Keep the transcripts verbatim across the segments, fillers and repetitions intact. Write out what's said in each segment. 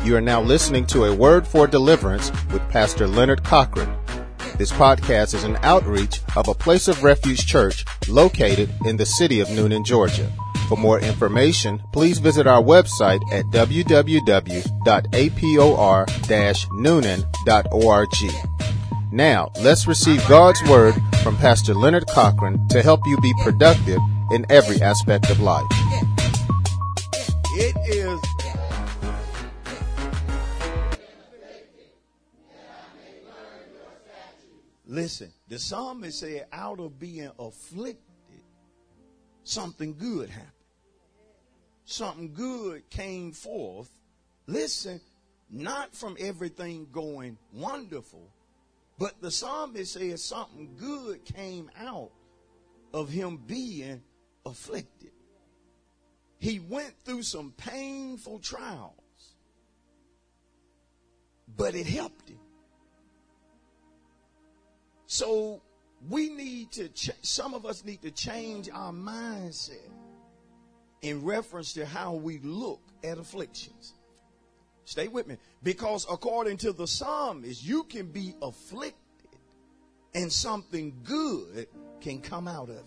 You are now listening to A Word for Deliverance with Pastor Leonard Cochran. This podcast is an outreach of a Place of Refuge church located in the city of Newnan, Georgia. For more information, please visit our website at w w w dot a p o r dash noonan dot org. Now, let's receive God's Word from Pastor Leonard Cochran to help you be productive in every aspect of life. It is Listen, the psalmist said, out of being afflicted, something good happened. Something good came forth. Listen, not from everything going wonderful, but the psalmist says something good came out of him being afflicted. He went through some painful trials, but it helped him. So we need to, ch- some of us need to change our mindset in reference to how we look at afflictions. Stay with me. Because according to the psalmist, you can be afflicted and something good can come out of it.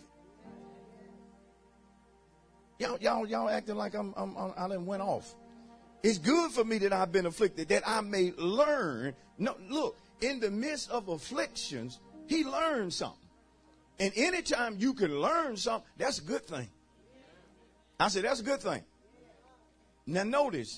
Y'all, y'all, y'all acting like I'm, I'm, I'm I done went off. It's good for me that I've been afflicted, that I may learn. No, look, in the midst of afflictions, he learned something. And anytime you can learn something, that's a good thing. I said, that's a good thing. Now notice,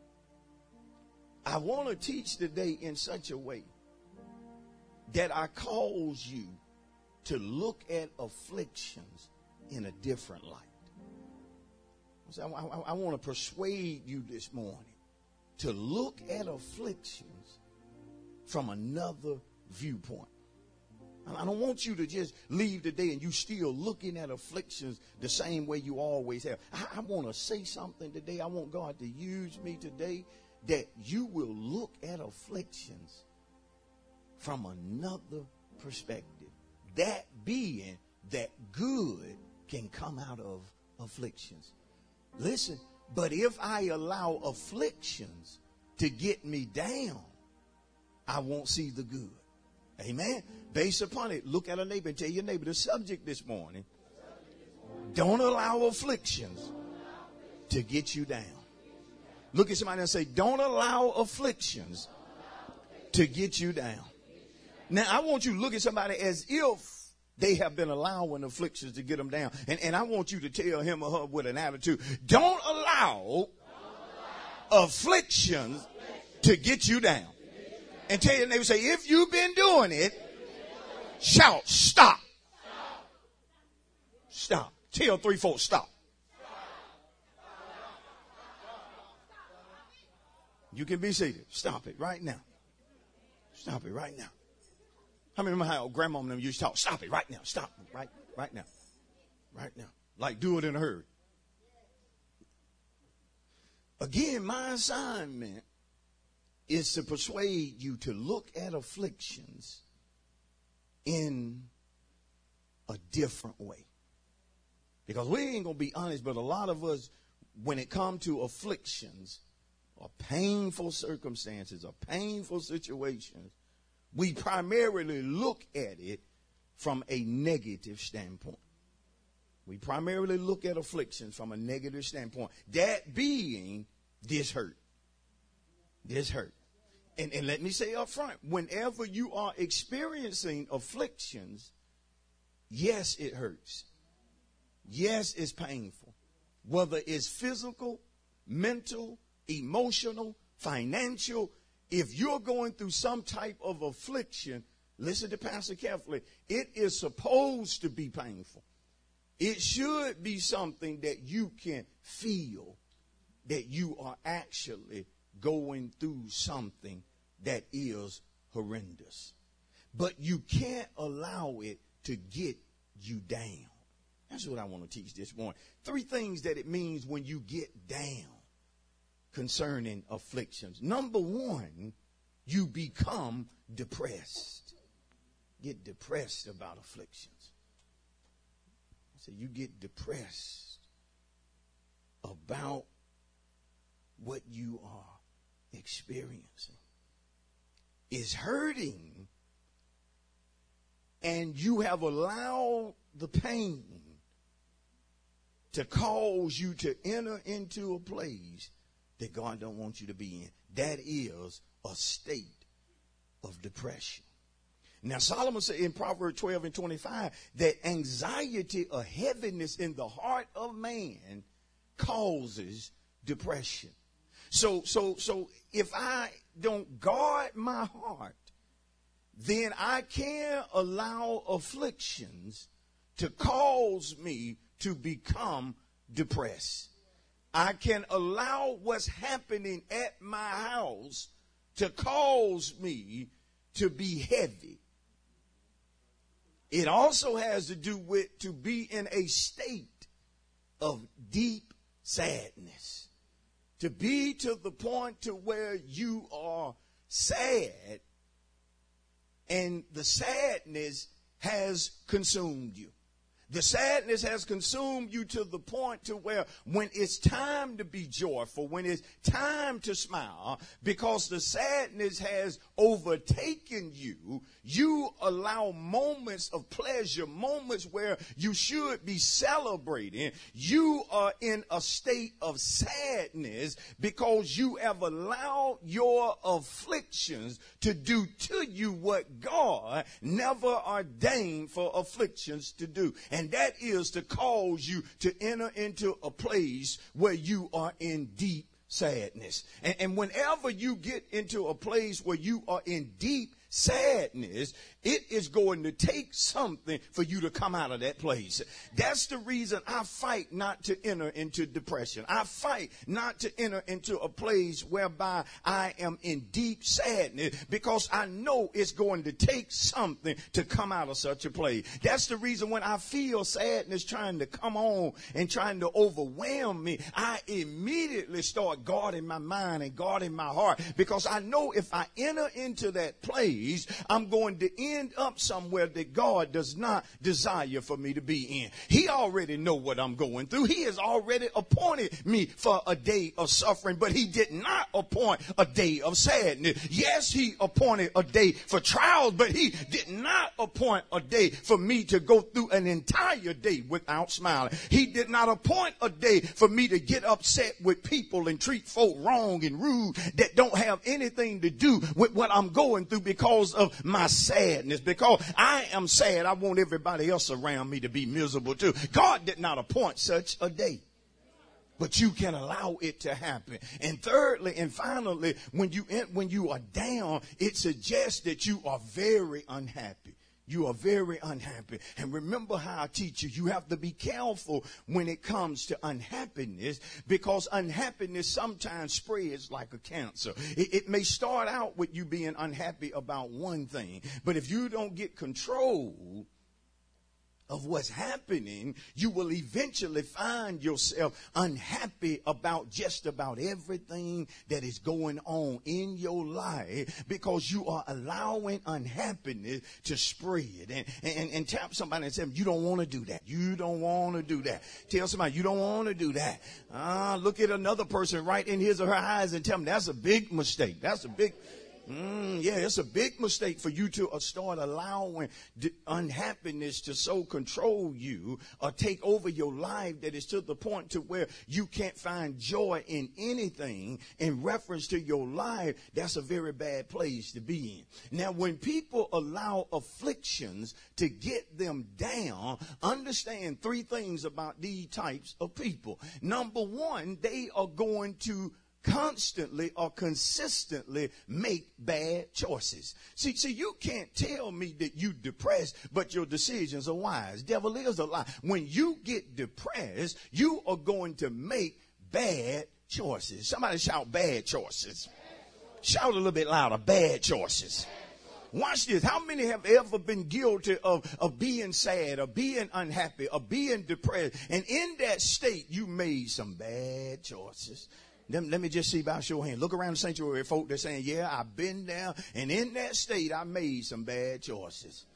I want to teach today in such a way that I cause you to look at afflictions in a different light. I, I, I want to persuade you this morning to look at afflictions from another viewpoint. I don't want you to just leave today and you still looking at afflictions the same way you always have. I, I want to say something today. I want God to use me today that you will look at afflictions from another perspective. That being that good can come out of afflictions. Listen, but if I allow afflictions to get me down, I won't see the good. Amen. Based upon it, look at a neighbor and tell your neighbor the subject this morning. Don't allow afflictions to get you down. Look at somebody and say, don't allow afflictions to get you down. Now, I want you to look at somebody as if they have been allowing afflictions to get them down. And, and I want you to tell him or her with an attitude, don't allow afflictions to get you down. And tell your neighbor, say, if you've been doing it, shout, stop. Stop. Tell three, four, stop. You can be seated. Stop it right now. Stop it right now. How many remember how grandma and them used to talk? Stop it right now. Stop it right, right now. Right now. Like do it in a hurry. Again, my assignment is to persuade you to look at afflictions in a different way. Because we ain't going to be honest, but a lot of us, when it comes to afflictions or painful circumstances or painful situations, we primarily look at it from a negative standpoint. We primarily look at afflictions from a negative standpoint. That being this hurt. This hurt. And, and let me say up front, whenever you are experiencing afflictions, yes, it hurts. Yes, it's painful. Whether it's physical, mental, emotional, financial, if you're going through some type of affliction, listen to Pastor carefully, it is supposed to be painful. It should be something that you can feel that you are actually going through something that is horrendous. But you can't allow it to get you down. That's what I want to teach this morning. Three things that it means when you get down concerning afflictions. Number one, you become depressed. Get depressed about afflictions. So you get depressed about what you are experiencing is hurting, and you have allowed the pain to cause you to enter into a place that God don't want you to be in. That is a state of depression. Now, Solomon said in Proverbs twelve and twenty-five that anxiety or heaviness in the heart of man causes depression. So, so, so if I don't guard my heart, then I can allow afflictions to cause me to become depressed. I can allow what's happening at my house to cause me to be heavy. It also has to do with to be in a state of deep sadness. To be to the point to where you are sad and the sadness has consumed you. The sadness has consumed you to the point to where when it's time to be joyful, when it's time to smile, because the sadness has overtaken you, you allow moments of pleasure, moments where you should be celebrating. You are in a state of sadness because you have allowed your afflictions to do to you what God never ordained for afflictions to do. And that is to cause you to enter into a place where you are in deep sadness. And, and whenever you get into a place where you are in deep sadness, it is going to take something for you to come out of that place. That's the reason I fight not to enter into depression. I fight not to enter into a place whereby I am in deep sadness, because I know it's going to take something to come out of such a place. That's the reason when I feel sadness trying to come on and trying to overwhelm me, I immediately start guarding my mind and guarding my heart, because I know if I enter into that place, I'm going to end up somewhere that God does not desire for me to be in. He already know what I'm going through. He has already appointed me for a day of suffering, but he did not appoint a day of sadness. Yes, he appointed a day for trials, but he did not appoint a day for me to go through an entire day without smiling. He did not appoint a day for me to get upset with people and treat folk wrong and rude that don't have anything to do with what I'm going through because of my sadness. Because I am sad, I want everybody else around me to be miserable too. God did not appoint such a day, but you can allow it to happen. And thirdly and finally, when you when you are down, it suggests that you are very unhappy. You are very unhappy. And remember how I teach you, you have to be careful when it comes to unhappiness, because unhappiness sometimes spreads like a cancer. It, it may start out with you being unhappy about one thing, but if you don't get control of what's happening, you will eventually find yourself unhappy about just about everything that is going on in your life, because you are allowing unhappiness to spread. And, and, and tap somebody and say, you don't want to do that. You don't want to do that. Tell somebody, you don't want to do that. Ah, look at another person right in his or her eyes and tell them that's a big mistake. That's a big Mm, yeah, it's a big mistake for you to uh, start allowing d- unhappiness to so control you or take over your life that is to the point to where you can't find joy in anything in reference to your life. That's a very bad place to be in. Now, when people allow afflictions to get them down, understand three things about these types of people. Number one, they are going to constantly or consistently make bad choices. See, see, you can't tell me that you depressed, but your decisions are wise. Devil is a lie. When you get depressed, you are going to make bad choices. Somebody shout bad choices. Shout a little bit louder, bad choices. Watch this. How many have ever been guilty of, of being sad or being unhappy or being depressed? And in that state, you made some bad choices. Let me just see about your hand. Look around the sanctuary, folk. They're saying, yeah, I've been there. And in that state, I made some bad choices.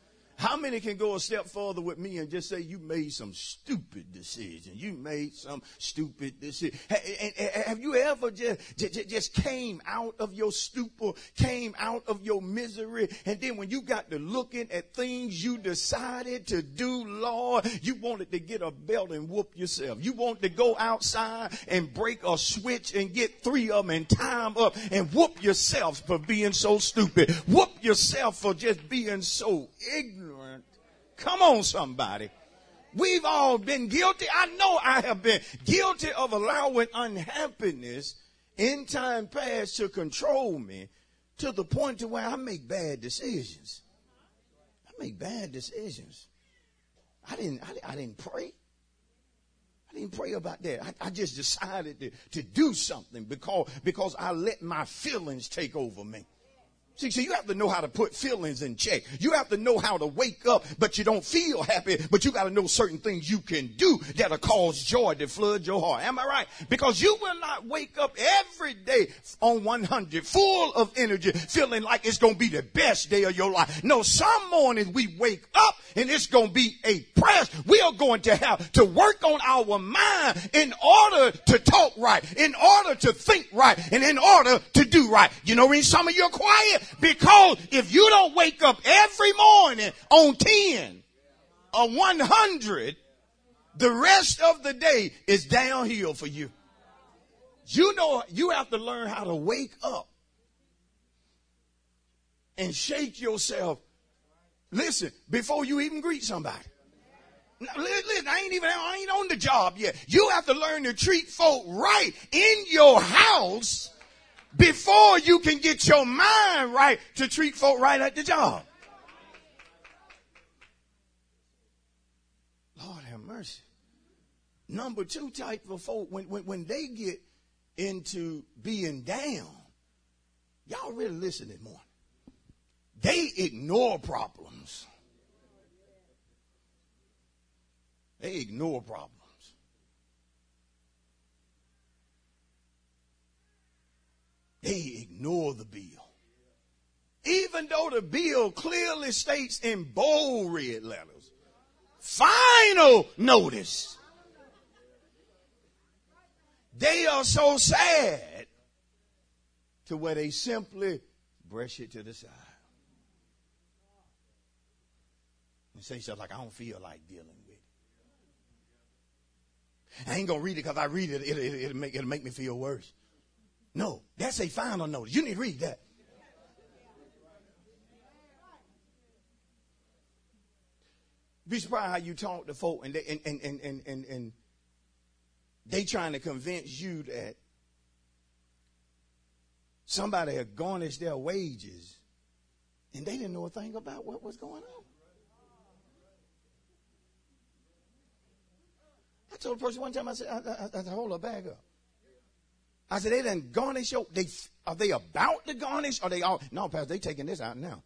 How many can go a step further with me and just say you made some stupid decisions? You made some stupid decision. Have you ever just, just came out of your stupor, came out of your misery, and then when you got to looking at things you decided to do, Lord, you wanted to get a belt and whoop yourself. You wanted to go outside and break a switch and get three of them and tie them up and whoop yourself for being so stupid. Whoop yourself for just being so ignorant. Come on, somebody. We've all been guilty. I know I have been guilty of allowing unhappiness in time past to control me to the point to where I make bad decisions. I make bad decisions. I didn't, I, I didn't pray. I didn't pray about that. I, I just decided to, to do something because, because I let my feelings take over me. See, so you have to know how to put feelings in check. You have to know how to wake up, but you don't feel happy, but you got to know certain things you can do that'll cause joy to flood your heart. Am I right? Because you will not wake up every day on one hundred, full of energy, feeling like it's going to be the best day of your life. No, some mornings we wake up and it's going to be a press. We are going to have to work on our mind in order to talk right, in order to think right, and in order to do right. You know, when some of you are quiet, because if you don't wake up every morning on ten or one hundred, the rest of the day is downhill for you. You know, you have to learn how to wake up and shake yourself. Listen, before you even greet somebody. Now, listen, I ain't even, I ain't on the job yet. You have to learn to treat folk right in your house before you can get your mind right to treat folk right at the job. Lord have mercy. Number two type of folk, when, when, when they get into being down, y'all really listen this morning. They ignore problems. They ignore problems. They ignore the bill. Even though the bill clearly states in bold red letters, final notice. They are so sad to where they simply brush it to the side. And say stuff like, I don't feel like dealing with it. I ain't going to read it because I read it, it'll, it'll, make, it'll make me feel worse. No, that's a final notice. You need to read that. Be surprised how you talk to folk and they, and, and, and, and, and, and they trying to convince you that somebody had garnished their wages and they didn't know a thing about what was going on. I told a person one time, I said, I, I, I said, hold her bag up. I said, they done garnish your, they, are they about to garnish? Or they all, no, Pastor, they taking this out now.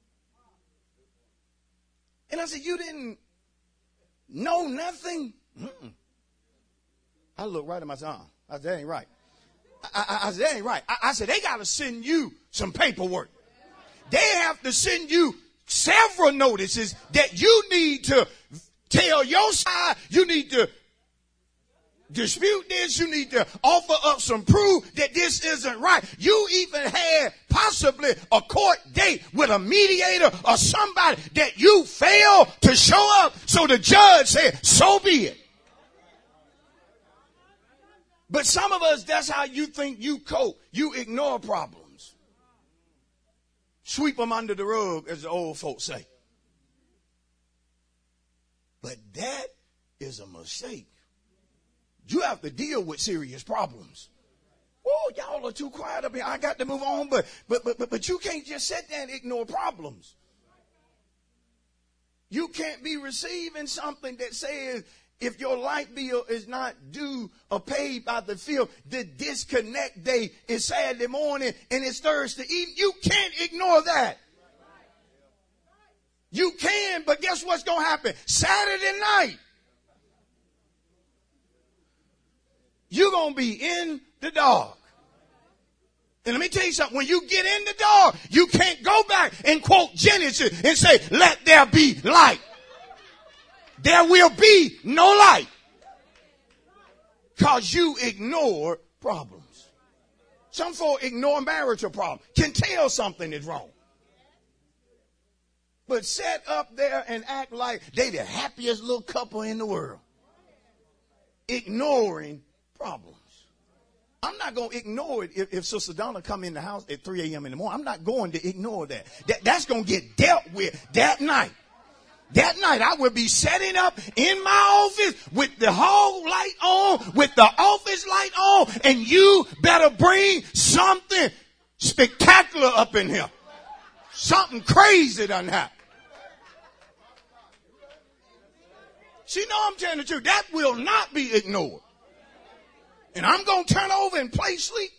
And I said, you didn't know nothing? Mm-mm. I looked right at myself. I said, that ain't right. I, I, I said, that ain't right. I, I said, they got to send you some paperwork. They have to send you several notices that you need to tell your side. You need to dispute this. You need to offer up some proof that this isn't right. You even had possibly a court date with a mediator or somebody that you failed to show up. So the judge said, so be it. But some of us, that's how you think you cope. You ignore problems. Sweep them under the rug, as the old folks say. But that is a mistake. You have to deal with serious problems. Oh, y'all are too quiet up here. I got to move on, but but but but, but you can't just sit there and ignore problems. You can't be receiving something that says if your light bill is not due or paid by the fifth, the disconnect day is Saturday morning and it's Thursday evening. You can't ignore that. You can, but guess what's going to happen? Saturday night, you're going to be in the dark. And let me tell you something. When you get in the door, you can't go back and quote Genesis and say, let there be light. There will be no light. Because you ignore problems. Some folk ignore marital problems. Can tell something is wrong. But sit up there and act like they the happiest little couple in the world. Ignoring problems. I'm not going to ignore it if, if Sister Donna come in the house at three a.m. in the morning. I'm not going to ignore that. that. That's going to get dealt with that night. That night I will be setting up in my office with the hall light on, with the office light on, and you better bring something spectacular up in here. Something crazy done happened. She know I'm telling the truth. That will not be ignored. And I'm going to turn over and play sleep.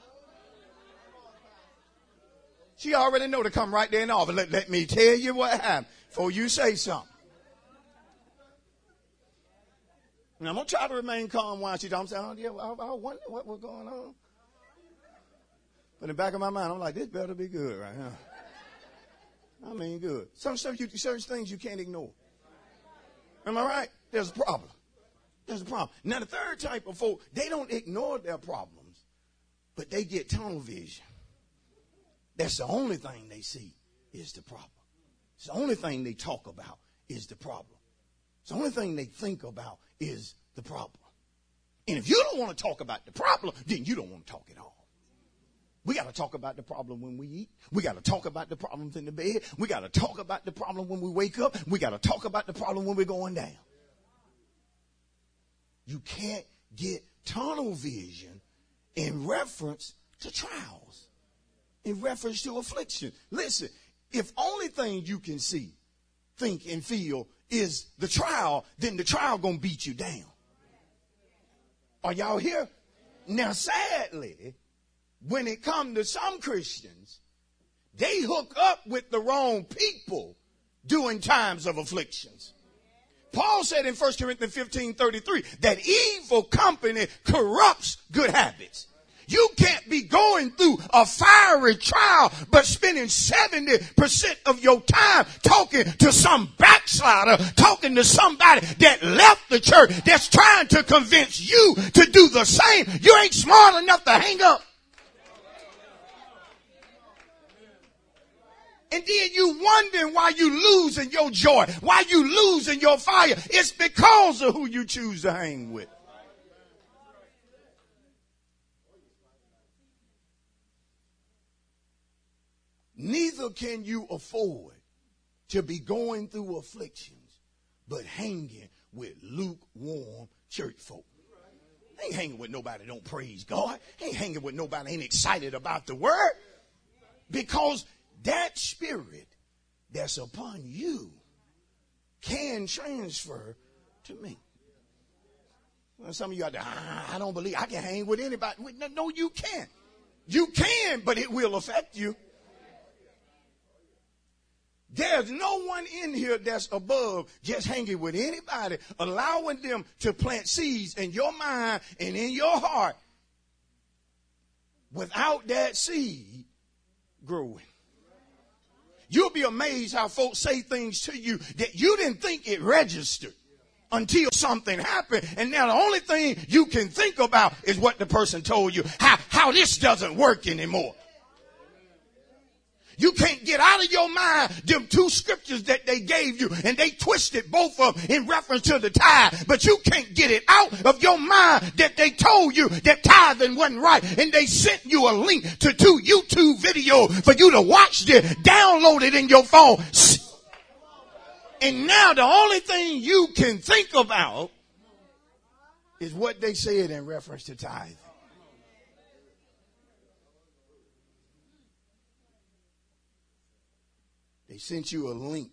She already know to come right there in the office. Let, let me tell you what happened before you say something. And I'm going to try to remain calm while she talks. I'm saying, oh, yeah, I, I wonder what was going on. But in the back of my mind, I'm like, this better be good right here. I mean, good. Some stuff, you, certain things you can't ignore. Am I right? There's a problem. There's a problem. Now, the third type of folk, they don't ignore their problems, but they get tunnel vision. That's the only thing they see is the problem. It's the only thing they talk about is the problem. It's the only thing they think about is the problem. And if you don't want to talk about the problem, then you don't want to talk at all. We got to talk about the problem when we eat. We got to talk about the problems in the bed. We got to talk about the problem when we wake up. We got to talk about the problem when we're going down. You can't get tunnel vision in reference to trials, in reference to affliction. Listen, if only thing you can see, think, and feel is the trial, then the trial gonna beat you down. Are y'all here? Now, sadly, when it comes to some Christians, they hook up with the wrong people during times of afflictions. Paul said in First Corinthians fifteen thirty-three that evil company corrupts good habits. You can't be going through a fiery trial but spending seventy percent of your time talking to some backslider, talking to somebody that left the church that's trying to convince you to do the same. You ain't smart enough to hang up. And then you wondering why you losing your joy, why you losing your fire. It's because of who you choose to hang with. Neither can you afford to be going through afflictions, but hanging with lukewarm church folk. Ain't hanging with nobody that don't praise God. Ain't hanging with nobody that ain't excited about the word. Because that spirit that's upon you can transfer to me. Well, some of you out there, ah, I don't believe I can hang with anybody. No, you can't. You can, but it will affect you. There's no one in here that's above just hanging with anybody, allowing them to plant seeds in your mind and in your heart without that seed growing. You'll be amazed how folks say things to you that you didn't think it registered until something happened. And now the only thing you can think about is what the person told you, how, how this doesn't work anymore. You can't get out of your mind them two scriptures that they gave you, and they twisted both of them in reference to the tithe. But you can't get it out of your mind that they told you that tithing wasn't right, and they sent you a link to two YouTube videos for you to watch this, download it in your phone. And now the only thing you can think about is what they said in reference to tithing. They sent you a link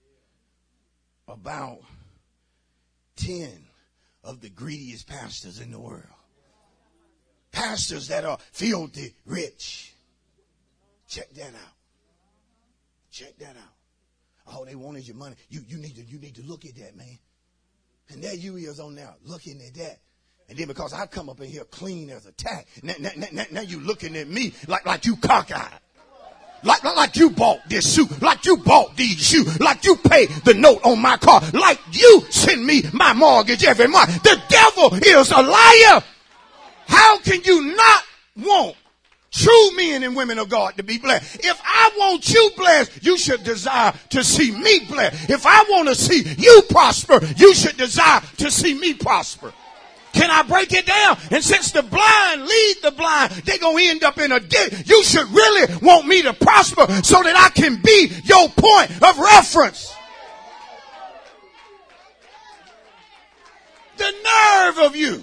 about ten of the greediest pastors in the world. Pastors that are filthy rich. Check that out. Check that out. All they want is your money. You, you need to, you need to look at that, man. And there you is on there looking at that. And then because I come up in here clean as a tack, now, now, now, now you looking at me like, like you cockeyed. Like, like, like you bought this suit, like you bought these shoes, like you paid the note on my car, like you send me my mortgage every month. The devil is a liar. How can you not want true men and women of God to be blessed? If I want you blessed, you should desire to see me blessed. If I want to see you prosper, you should desire to see me prosper. Can I break it down? And since the blind lead the blind, they're going to end up in a ditch. You should really want me to prosper so that I can be your point of reference. The nerve of you.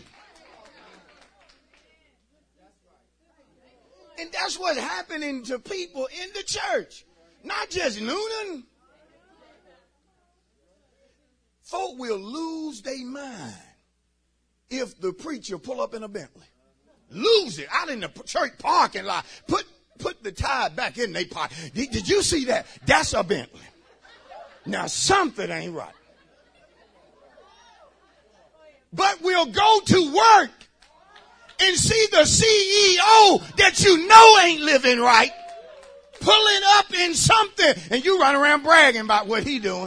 And that's what's happening to people in the church. Not just Noonan. Folk will lose their mind if the preacher pull up in a Bentley. Lose it out in the church parking lot. Put put the tire back in their pocket. Did, did you see that? That's a Bentley. Now something ain't right. But we'll go to work and see the C E O that you know ain't living right pulling up in something, and you run around bragging about what he doing.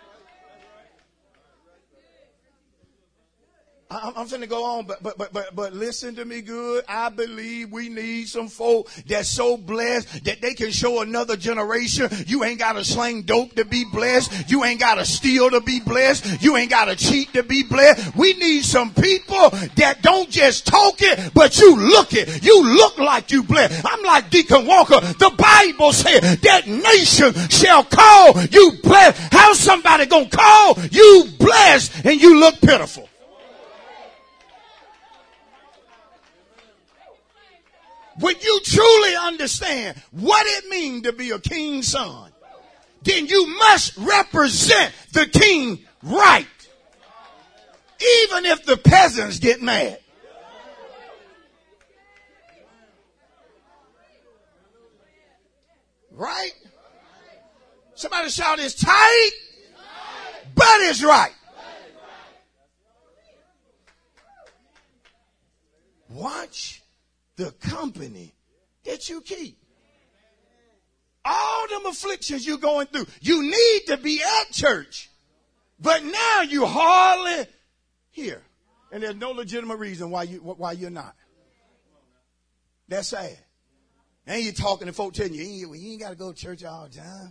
I'm, I'm finna go on, but, but, but, but, but listen to me good. I believe we need some folk that's so blessed that they can show another generation. You ain't got to sling dope to be blessed. You ain't got to steal to be blessed. You ain't got to cheat to be blessed. We need some people that don't just talk it, but you look it. You look like you blessed. I'm like Deacon Walker. The Bible said that nation shall call you blessed. How's somebody gonna call you blessed and you look pitiful? When you truly understand what it means to be a king's son, then you must represent the king right. Even if the peasants get mad. Right? Somebody shout, it's tight, but it's right. Watch the company that you keep. All them afflictions you're going through, you need to be at church. But now you hardly here. And there's no legitimate reason why you why you're not. That's sad. And you're talking to folk telling you, you ain't, you ain't got to go to church all the time.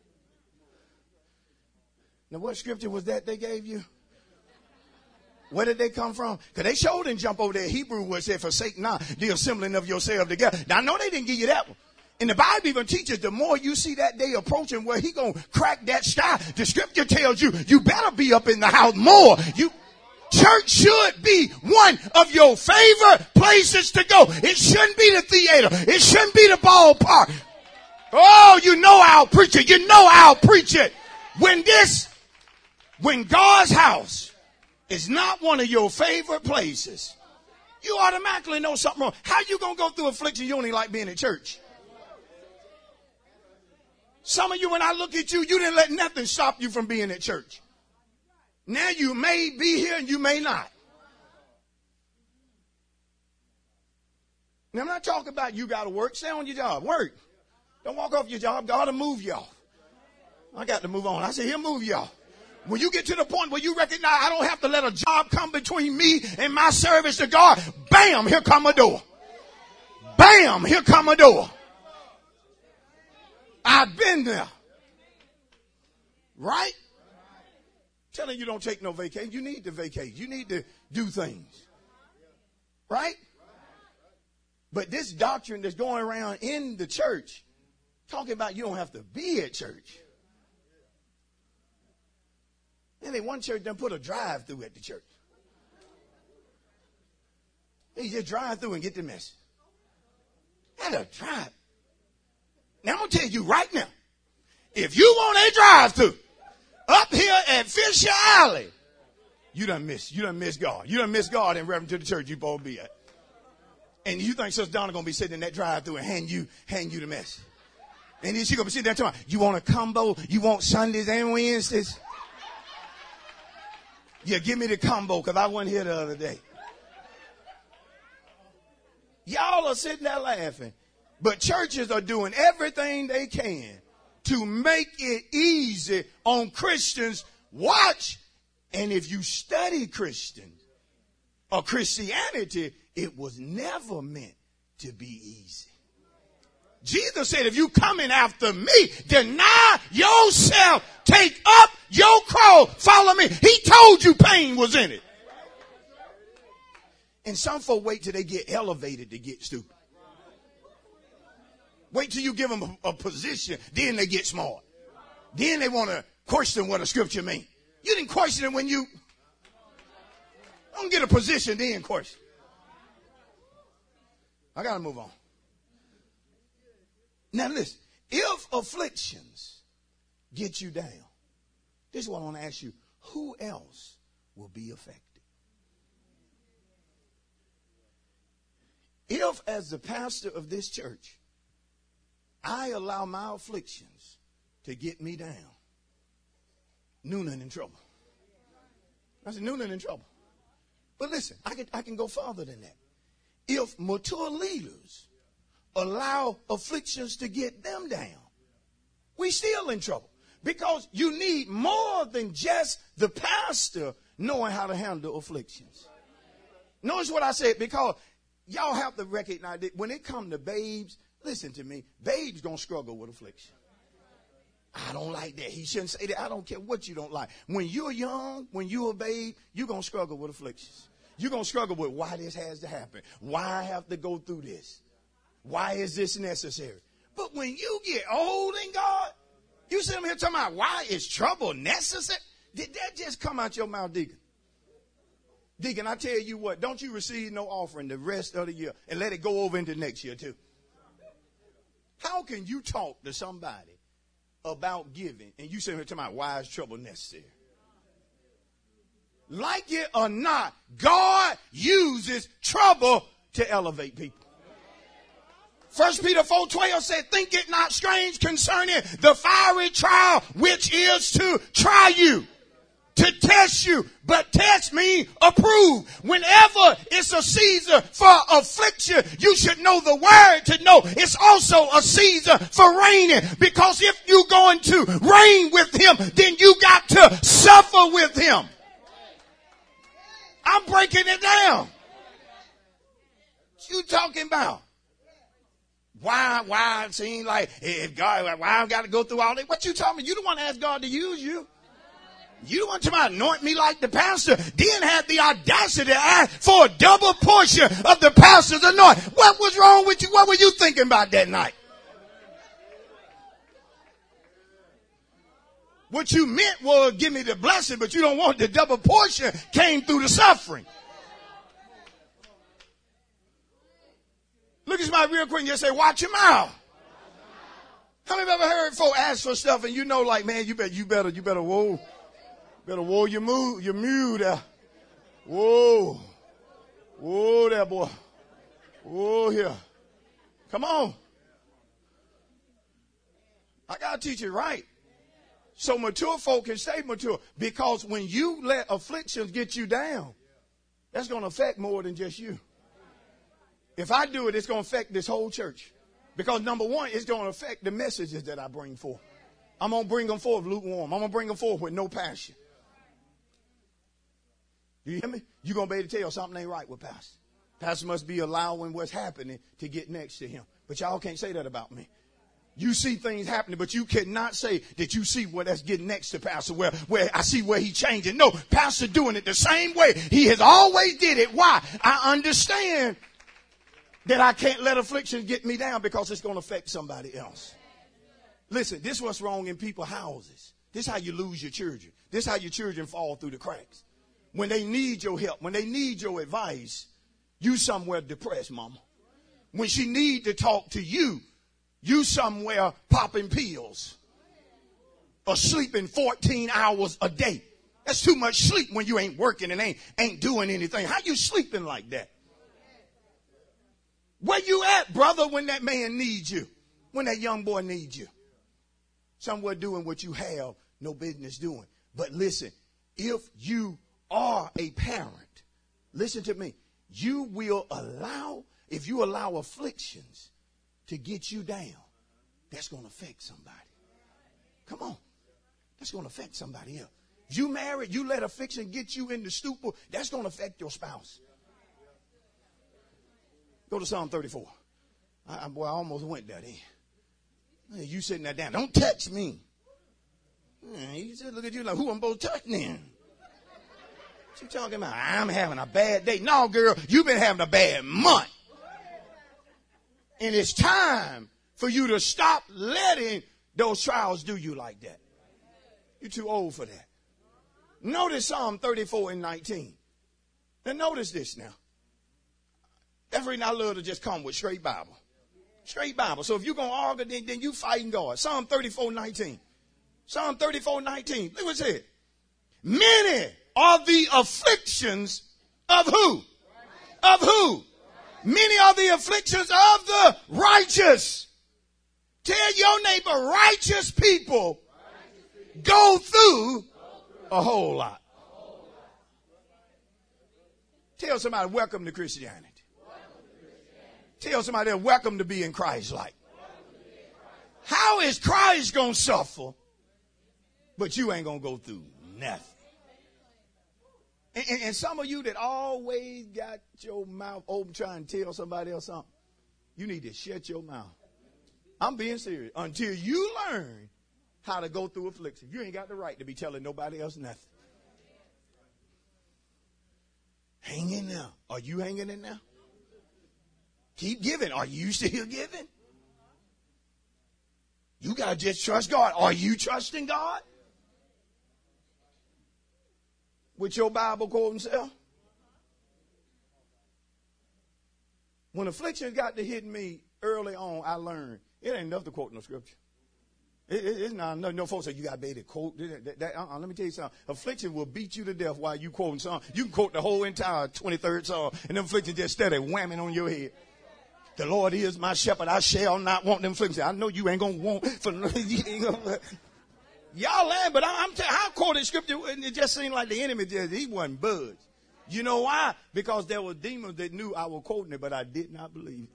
Now what scripture was that they gave you? Where did they come from? Because they sure didn't jump over there. Hebrew was said, forsake not the assembling of yourselves together. Now I know they didn't give you that one. And the Bible even teaches the more you see that day approaching where he going to crack that sky, the scripture tells you, you better be up in the house more. You, church should be one of your favorite places to go. It shouldn't be the theater. It shouldn't be the ballpark. Oh, you know I'll preach it. You know I'll preach it. When this, when God's house is not one of your favorite places, you automatically know something wrong. How you going to go through affliction? You only like being in church. Some of you, when I look at you, you didn't let nothing stop you from being at church. Now you may be here and you may not. Now I'm not talking about you got to work. Stay on your job. Work. Don't walk off your job. God will move y'all. I got to move on. I said, he'll move y'all. When you get to the point where you recognize I don't have to let a job come between me and my service to God, bam, here come a door. Bam, here come a door. I've been there. Right? Telling you don't take no vacation. You need to vacate. You need to do things. Right? But this doctrine that's going around in the church, talking about you don't have to be at church. And then one church done put a drive-through at the church. You just drive through and get the message. That's a drive. Now I'm going to tell you right now, if you want a drive-through up here at Fisher Alley, you done miss, you done miss God. You done miss God in reference to the church you supposed to be at. And you think Sister Donna going to be sitting in that drive-through and hand you, hand you the message. And then she going to be sitting there talking about, you want a combo? You want Sundays and Wednesdays? Yeah, give me the combo because I wasn't here the other day. Y'all are sitting there laughing. But churches are doing everything they can to make it easy on Christians. Watch. And if you study Christians or Christianity, it was never meant to be easy. Jesus said, if you coming after me, deny yourself, take up your cross, follow me. He told you pain was in it. And some folk wait till they get elevated to get stupid. Wait till you give them a, a position, then they get smart. Then they want to question what a scripture means. You didn't question it when you don't get a position, then question. I got to move on. Now listen, if afflictions get you down, this is what I want to ask you. Who else will be affected? If, as the pastor of this church, I allow my afflictions to get me down, Noonan in trouble. I said, Noonan in trouble. But listen, I can, I can go farther than that. If mature leaders allow afflictions to get them down, we still in trouble. Because you need more than just the pastor knowing how to handle afflictions. Notice what I said, because y'all have to recognize that when it comes to babes, listen to me, babes gonna struggle with affliction. I don't like that. He shouldn't say that. I don't care what you don't like. When you're young, when you're a babe, you're gonna struggle with afflictions. You're gonna struggle with why this has to happen. Why I have to go through this. Why is this necessary? But when you get old in God, you sit here talking about why is trouble necessary? Did that just come out your mouth, Deacon? Deacon, I tell you what, don't you receive no offering the rest of the year and let it go over into next year too. How can you talk to somebody about giving and you sit here talking about why is trouble necessary? Like it or not, God uses trouble to elevate people. First Peter four twelve said, think it not strange concerning the fiery trial, which is to try you, to test you. But test means approve. Whenever it's a season for affliction, you should know the word to know it's also a season for reigning. Because if you're going to reign with him, then you got to suffer with him. I'm breaking it down. What you talking about? Why, why it seems like if God, why I've got to go through all that? What you talking about? You don't want to ask God to use you. You don't want to anoint me like the pastor. Then had the audacity to ask for a double portion of the pastor's anointing. What was wrong with you? What were you thinking about that night? What you meant was give me the blessing, but you don't want the double portion came through the suffering. Look at somebody real quick and just say, watch your mouth. How many of you ever heard folk ask for stuff and you know, like, man, you better, you better, you better, whoa, better whoa your mule, your mule there. Whoa, whoa there, boy. Whoa here. Come on. I gotta teach it right. So mature folk can stay mature. Because when you let afflictions get you down, that's going to affect more than just you. If I do it, it's going to affect this whole church. Because number one, it's going to affect the messages that I bring forth. I'm going to bring them forth lukewarm. I'm going to bring them forth with no passion. Do you hear me? You're going to be able to tell something ain't right with Pastor. Pastor must be allowing what's happening to get next to him. But y'all can't say that about me. You see things happening, but you cannot say that you see what that's getting next to Pastor, where, where I see where he's changing. No, Pastor doing it the same way he has always did it. Why? I understand that I can't let affliction get me down because it's going to affect somebody else. Listen, this is what's wrong in people's houses. This is how you lose your children. This is how your children fall through the cracks. When they need your help, when they need your advice, you somewhere depressed, mama. When she need to talk to you, you somewhere popping pills or sleeping fourteen hours a day. That's too much sleep when you ain't working and ain't, ain't doing anything. How you sleeping like that? Where you at, brother, when that man needs you? When that young boy needs you? Somewhere doing what you have no business doing. But listen, if you are a parent, listen to me, you will allow, if you allow afflictions to get you down, that's going to affect somebody. Come on. That's going to affect somebody else. If you married, you let affliction get you into stupor, that's going to affect your spouse. Go to Psalm thirty-four. I, I, boy, I almost went there then. Hey, you sitting there down. Don't touch me. He just look at you like, who I'm supposed to touch then? What you talking about? I'm having a bad day. No, girl, you've been having a bad month. And it's time for you to stop letting those trials do you like that. You're too old for that. Notice Psalm thirty-four and nineteen. Now notice this now. That's the reason I love to just come with straight Bible. Straight Bible. So if you're going to argue, then, then you fighting God. Psalm thirty-four nineteen. Psalm thirty-four nineteen. Look what it said. Many are the afflictions of who? Of who? Many are the afflictions of the righteous. Tell your neighbor, righteous people go through a whole lot. Tell somebody, welcome to Christianity. Tell somebody, welcome to being Christ-like. How is Christ going to suffer, but you ain't going to go through nothing? And, and, and some of you that always got your mouth open trying to tell somebody else something, you need to shut your mouth. I'm being serious. Until you learn how to go through affliction, you ain't got the right to be telling nobody else nothing. Hang in there. Are you hanging in there? Keep giving. Are you still giving? You got to just trust God. Are you trusting God? With your Bible quoting self? When affliction got to hit me early on, I learned it ain't enough to quote no scripture. It, it, it's not no, no folks say you got to be able to quote. That, that, that, uh-uh, let me tell you something. Affliction will beat you to death while you quoting song. You can quote the whole entire twenty-third Psalm, and them affliction just steady whamming on your head. The Lord is my shepherd; I shall not want them afflictions. I know you ain't gonna want for you ain't gonna, y'all laughing, but I, I'm telling you, I quoted scripture, and it just seemed like the enemy just he wasn't budged. You know why? Because there were demons that knew I was quoting it, but I did not believe it.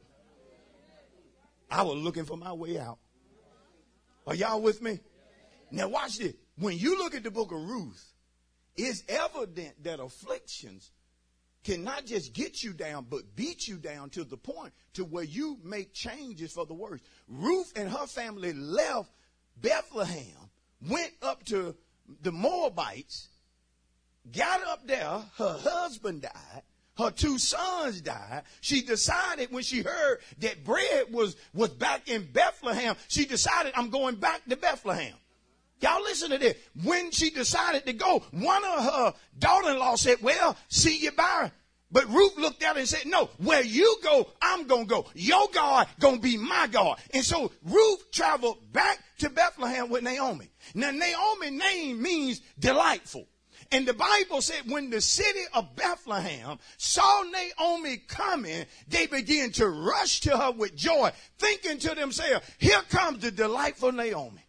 I was looking for my way out. Are y'all with me? Now watch this. When you look at the book of Ruth, it's evident that afflictions can not just get you down, but beat you down to the point to where you make changes for the worse. Ruth and her family left Bethlehem, went up to the Moabites, got up there, her husband died. Her two sons died. She decided when she heard that bread was, was back in Bethlehem, she decided, I'm going back to Bethlehem. Y'all listen to this. When she decided to go, one of her daughter-in-law said, well, see you bye. But Ruth looked at her and said, no, where you go, I'm going to go. Your God going to be my God. And so Ruth traveled back to Bethlehem with Naomi. Now, Naomi's name means delightful. And the Bible said when the city of Bethlehem saw Naomi coming, they began to rush to her with joy, thinking to themselves, here comes the delightful Naomi.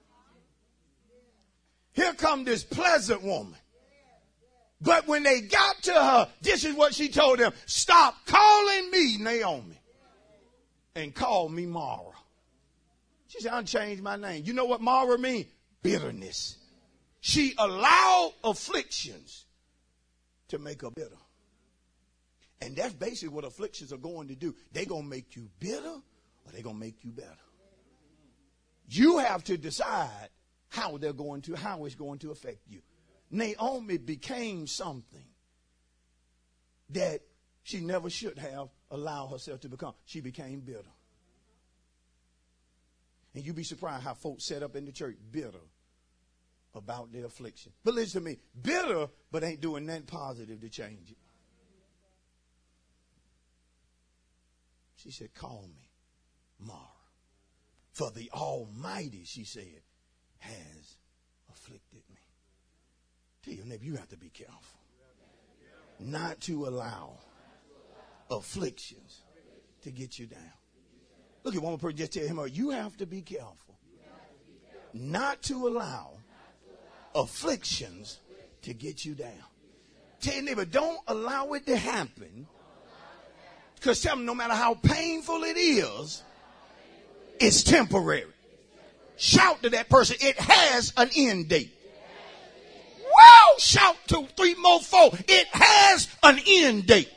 Here comes this pleasant woman. But when they got to her, this is what she told them. Stop calling me Naomi and call me Mara. She said, I'll change my name. You know what Mara means? Bitterness. She allowed afflictions to make her bitter. And that's basically what afflictions are going to do. They're going to make you bitter or they're going to make you better. You have to decide how they're going to, how it's going to affect you. Naomi became something that she never should have allowed herself to become. She became bitter. And you'd be surprised how folks set up in the church bitter about their affliction. But listen to me, bitter, but ain't doing nothing positive to change it. She said, call me Mara. For the Almighty, she said, has afflicted me. Tell your neighbor, you have to be careful. Not to allow afflictions to get you down. Look at one more person, just tell him, you have to be careful. Not to allow afflictions to get you down. Tell your neighbor, don't allow it to happen Because tell them, no matter how painful it is, it's temporary. Shout to that person, it has an end date. Whoa! Shout to three more, four. It has an end date.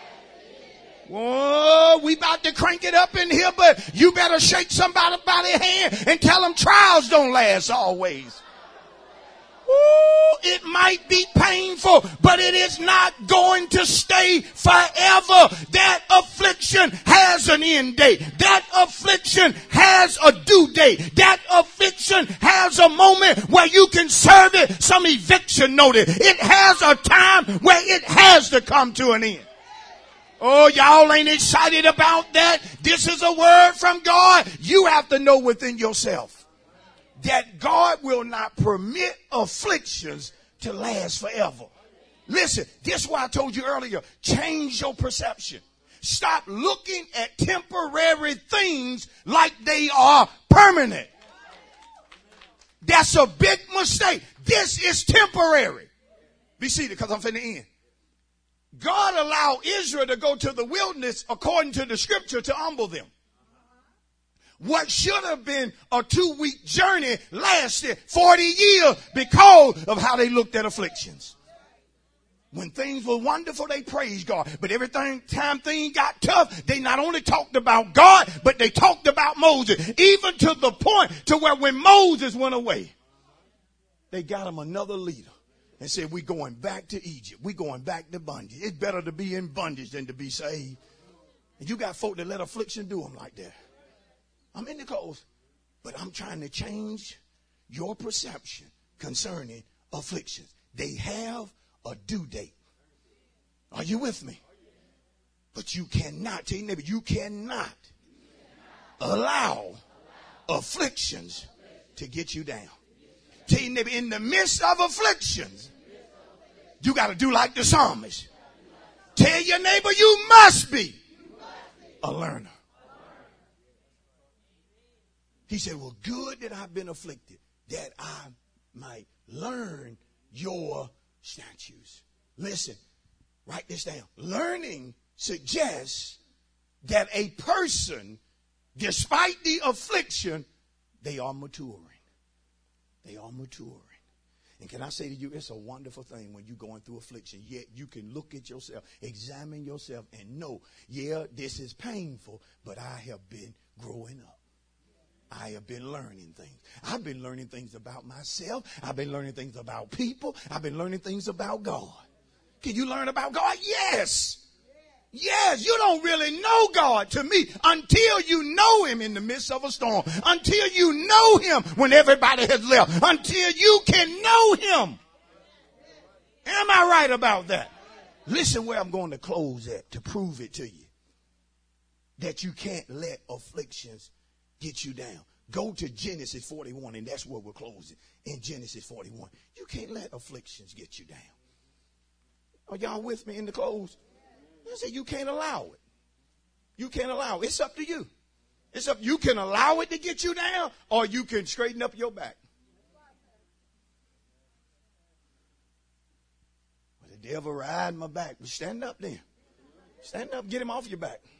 Whoa, we about to crank it up in here, but you better shake somebody by their hand and tell them trials don't last always. Ooh, it might be painful, but it is not going to stay forever. That affliction has an end date. That affliction has a due date. That affliction has a moment where you can serve it some eviction notice. It has a time where it has to come to an end. Oh, y'all ain't excited about that? This is a word from God. You have to know within yourself that God will not permit afflictions to last forever. Listen, this is why I told you earlier, change your perception. Stop looking at temporary things like they are permanent. That's a big mistake. This is temporary. Be seated because I'm finna end. God allowed Israel to go to the wilderness according to the scripture to humble them. What should have been a two-week journey lasted forty years because of how they looked at afflictions. When things were wonderful, they praised God. But every time things got tough, they not only talked about God, but they talked about Moses. Even to the point to where when Moses went away, they got him another leader and said, we're going back to Egypt. We're going back to bondage. It's better to be in bondage than to be saved. And you got folk that let affliction do them like that. I'm in the clothes, but I'm trying to change your perception concerning afflictions. They have a due date. Are you with me? But you cannot, tell your neighbor, you cannot allow afflictions to get you down. Tell your neighbor, in the midst of afflictions, you got to do like the psalmist. Tell your neighbor, you must be a learner. He said, well, good that I've been afflicted, that I might learn your statutes. Listen, write this down. Learning suggests that a person, despite the affliction, they are maturing. They are maturing. And can I say to you, it's a wonderful thing when you're going through affliction, yet you can look at yourself, examine yourself, and know, yeah, this is painful, but I have been growing up. I have been learning things. I've been learning things about myself. I've been learning things about people. I've been learning things about God. Can you learn about God? Yes. Yes, you don't really know God to me until you know him in the midst of a storm. Until you know him when everybody has left. Until you can know him. Am I right about that? Listen where I'm going to close at to prove it to you. That you can't let afflictions get you down. Go to Genesis forty-one, and that's where we're closing. In Genesis forty-one. You can't let afflictions get you down. Are y'all with me in the close? I said you can't allow it. You can't allow it. It's up to you. It's up. You can allow it to get you down, or you can straighten up your back. Well, the devil ride my back. Well, stand up then. Stand up. Get him off your back.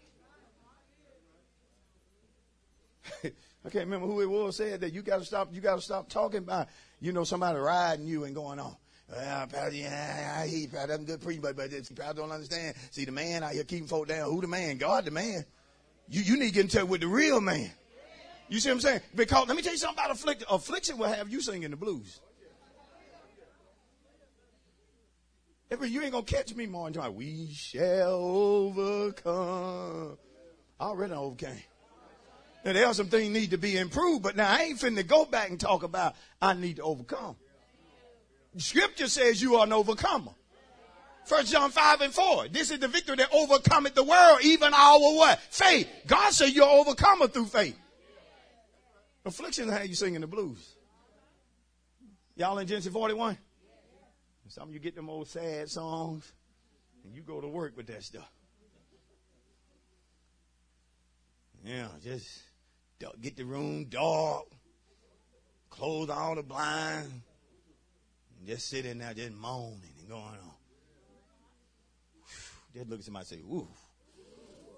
I can't remember who it was said that you got to stop. You got to stop talking about, you know, somebody riding you and going on. Well, probably, yeah, he probably doesn't good preach, but, but he probably don't understand. See, the man out here keeping folk down. Who the man? God the man. You you need to get in touch with the real man. You see what I'm saying? Because let me tell you something about affliction. Affliction will have you singing the blues. You ain't gonna catch me more than we shall overcome. I already overcame. Now, there are some things need to be improved, but now I ain't finna go back and talk about I need to overcome. Scripture says you are an overcomer. First John five and four. This is the victory that overcometh the world, even our what? Faith. God said you're an overcomer through faith. Affliction how you singing the blues. Y'all in Genesis forty-one? Some of you get them old sad songs and you go to work with that stuff. Yeah, just get the room dark, close all the blinds, and just sit in there just moaning and going on. Just look at somebody and say, ooh.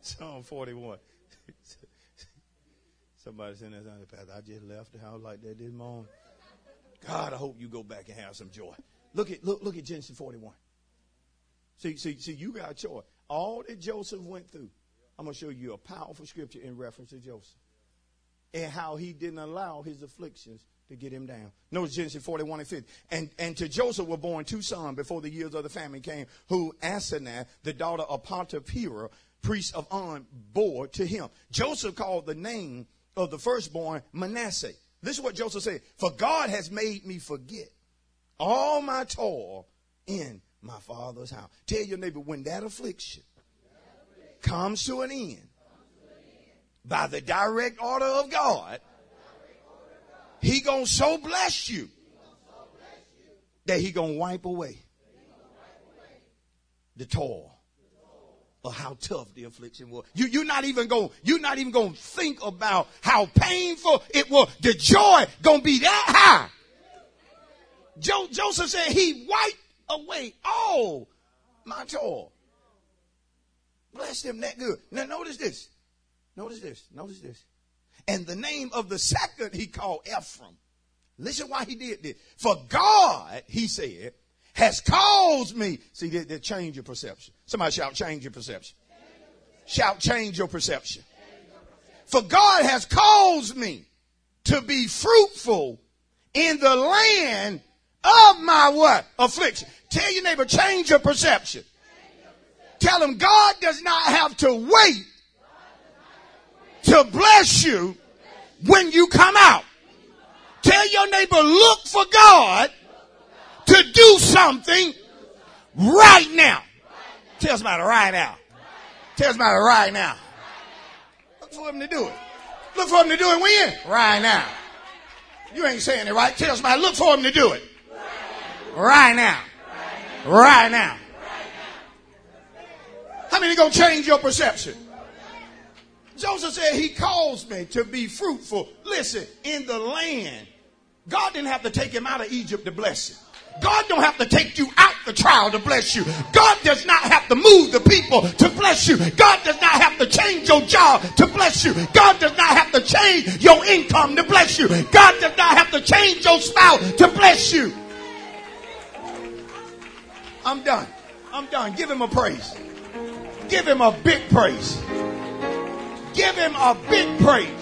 Psalm forty-one. Somebody said that, Pastor, I just left the house like that this morning. God, I hope you go back and have some joy. Look at look look at Genesis forty-one. See, see, see, you got a choice. All that Joseph went through. I'm going to show you a powerful scripture in reference to Joseph. And how he didn't allow his afflictions to get him down. Notice Genesis forty-one and fifty. And, and to Joseph were born two sons before the years of the famine came, who Asenath, the daughter of Potiphera, priest of On, bore to him. Joseph called the name of the firstborn Manasseh. This is what Joseph said. For God has made me forget all my toil in my father's house. Tell your neighbor, when that affliction comes to an end by the direct order of God, he gonna so bless you that he gonna wipe away the toil of how tough the affliction was. You, you're not even going. You're not even going to think about how painful it was. The joy gonna be that high. Jo- Joseph said he wiped away all my toil. Blessed him that good. Now notice this. Notice this. Notice this. And the name of the second he called Ephraim. Listen why he did this. For God, he said, has caused me. See, they, they change your perception. Somebody shout, change your perception. Shout, change your perception. For God has caused me to be fruitful in the land of my what? Affliction. Tell your neighbor, change your perception. Tell him God does not have to wait to bless you when you come out. Tell your neighbor, look for God to do something right now. Tell somebody right now. Tell somebody right now. Look for him to do it. Look for him to do it when? Right now. You ain't saying it right. Tell somebody, look for him to do it. Right now. Right now. How many gonna change your perception? Joseph said he caused me to be fruitful. Listen, in the land. God didn't have to take him out of Egypt to bless him. God don't have to take you out the trial to bless you. God does not have to move the people to bless you. God does not have to change your job to bless you. God does not have to change your income to bless you. God does not have to change your spouse to bless you. I'm done. I'm done. Give him a praise. Give him a big praise. Give him a big praise.